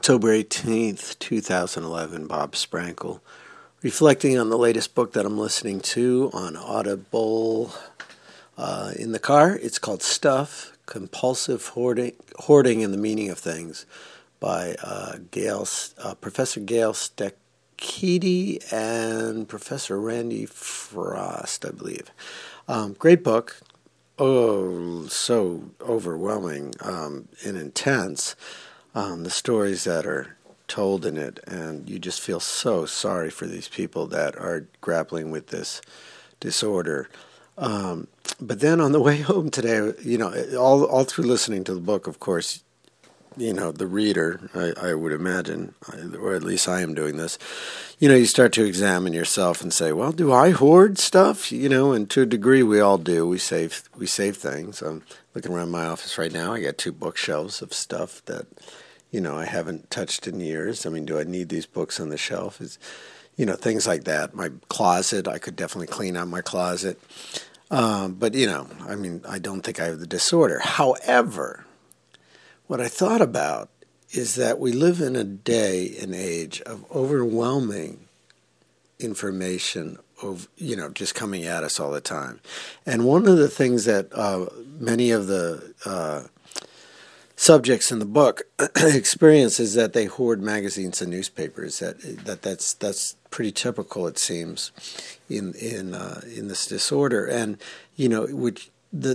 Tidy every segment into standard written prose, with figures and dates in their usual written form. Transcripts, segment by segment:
October 18th, 2011, Bob Sprankle, reflecting on the latest book that I'm listening to on Audible in the car. It's called Stuff, Compulsive Hoarding and the Meaning of Things by Professor Gail Steckity and Professor Randy Frost, I believe. Great book. Oh, so overwhelming and intense. The stories that are told in it, and you just feel so sorry for these people that are grappling with this disorder. But then on the way home today, all through listening to the book, of course, the reader, I would imagine, or at least I am doing this, you start to examine yourself and say, well, do I hoard stuff? And to a degree we all do. We save things. I'm looking around my office right now. I got 2 bookshelves of stuff that, I haven't touched in years. I mean, do I need these books on the shelf? Things like that. My closet, I could definitely clean out my closet. But, I don't think I have the disorder. However, what I thought about is that we live in a day and age of overwhelming information just coming at us all the time. And one of the things that many of the subjects in the book experience is that they hoard magazines and newspapers. That's pretty typical, it seems, in this disorder. And which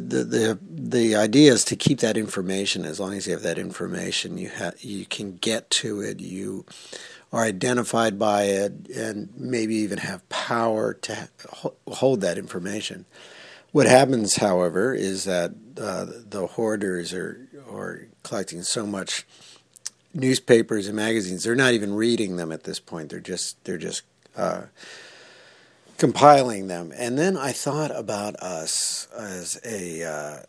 the idea is to keep that information. As long as you have that information, you can get to it. You are identified by it, and maybe even have power to hold that information. What happens, however, is that the hoarders are collecting so much newspapers and magazines. They're not even reading them at this point. They're just compiling them. And then I thought about us as a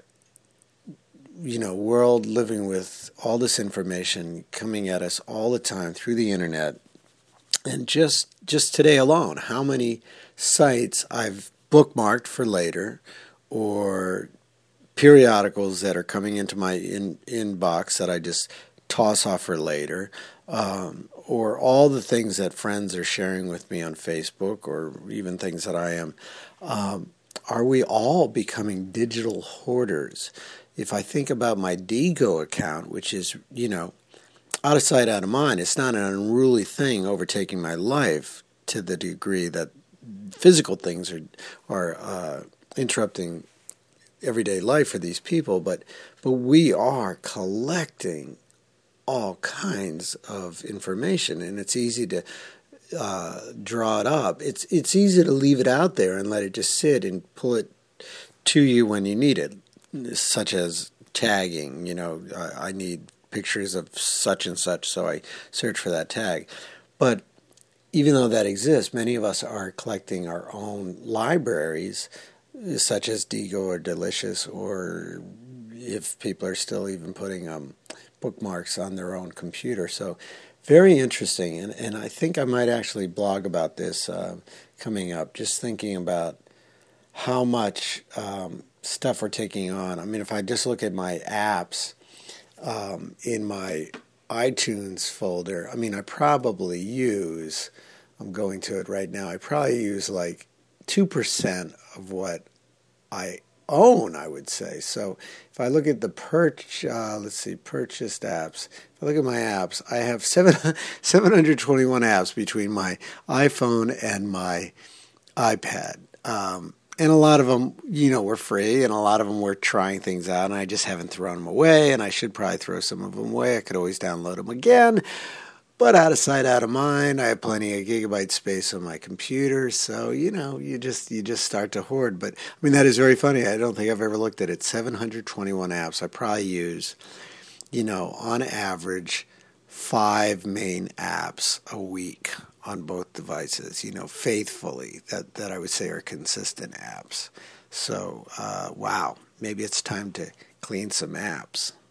world living with all this information coming at us all the time through the internet. And just today alone, how many sites I've bookmarked for later, or periodicals that are coming into my inbox that I just toss off for later, or all the things that friends are sharing with me on Facebook, or even things that I am. Are we all becoming digital hoarders? If I think about my Digo account, which is, out of sight, out of mind, it's not an unruly thing overtaking my life to the degree that physical things are interrupting everyday life for these people, but we are collecting all kinds of information, and it's easy to draw it up. It's easy to leave it out there and let it just sit and pull it to you when you need it, such as tagging. I need pictures of such and such, so I search for that tag. But even though that exists, many of us are collecting our own libraries, such as Digo or Delicious, or if people are still even putting bookmarks on their own computer. So very interesting, and I think I might actually blog about this coming up, just thinking about how much stuff we're taking on. I mean, if I just look at my apps in my iTunes folder, I probably use, I'm going to it right now, I probably use like 2% of what I own, I would say. So if I look at the purchased apps, if I look at my apps, I have 721 apps between my iPhone and my iPad. And a lot of them, were free, and a lot of them were trying things out, and I just haven't thrown them away, and I should probably throw some of them away. I could always download them again. But out of sight, out of mind, I have plenty of gigabyte space on my computer, so, you just start to hoard. But, that is very funny. I don't think I've ever looked at it. 721 apps. I probably use, on average, 5 main apps a week on both devices, faithfully, that I would say are consistent apps. So, wow, maybe it's time to clean some apps.